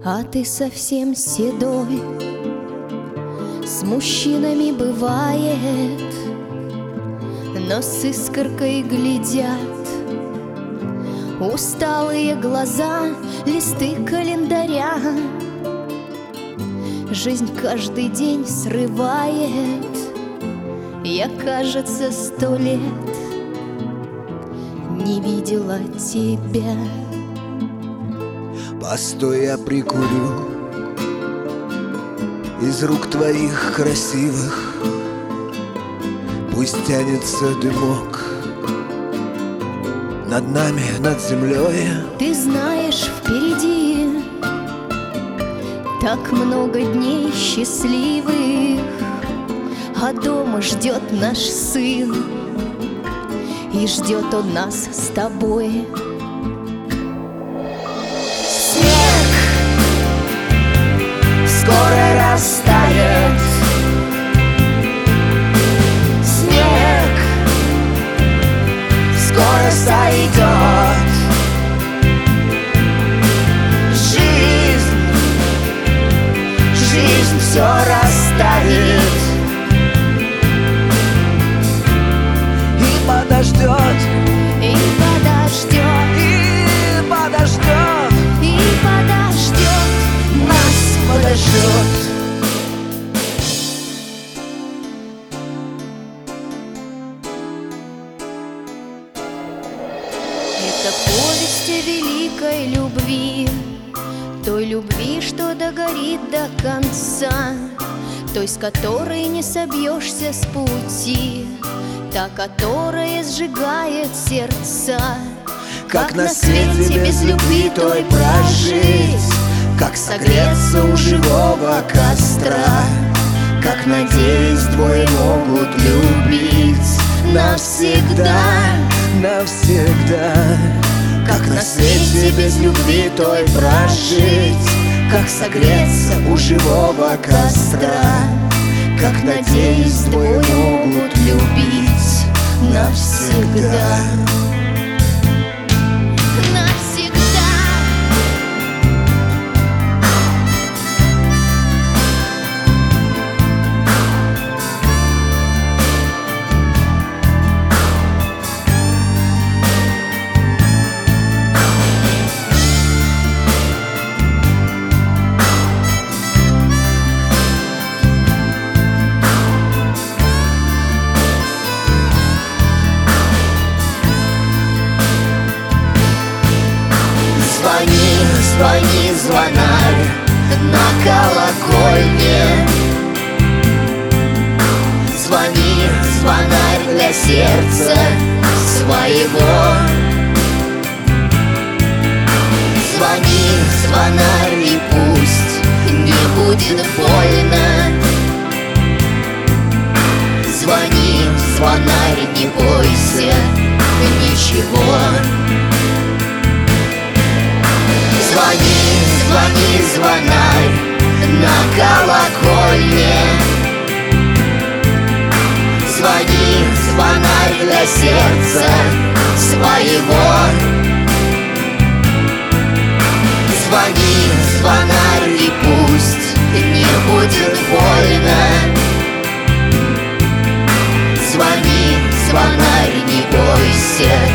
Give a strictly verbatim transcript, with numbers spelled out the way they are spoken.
а ты совсем седой. С мужчинами бывает, но с искоркой глядят усталые глаза, листы календаря. Жизнь каждый день срывает. Я, кажется, сто лет не видела тебя. Постой, я прикурю из рук твоих красивых. Пусть тянется дымок над нами, над землей. Ты знаешь, впереди так много дней счастливых, а дома ждет наш сын, и ждет он нас с тобой. Снег скоро растает, снег скоро сойдет. Жизнь, жизнь все расставит И подождет, и подождет, и подождет, и подождет, нас подождет. Это повесть о великой любви, той любви, что догорит до конца, той, с которой не собьешься с пути, та, которая сжигает сердца. Как на свете без любви той прожить, как согреться у живого костра, как, надеюсь, двое могут любить навсегда, навсегда. Как на свете без любви той прожить, как согреться у живого костра, как, надеюсь, двое могут любить навсегда. Звони, звони, звонарь на колокольне. Звони, звонарь для сердца своего. Звони, звонарь, и пусть не будет больно. Звони, звонарь, не бойся ничего. Звони, звони, звонарь на колокольне. Звони, звонарь для сердца своего. Звони, звонарь, и пусть не будет больно. Звони, звонарь, не бойся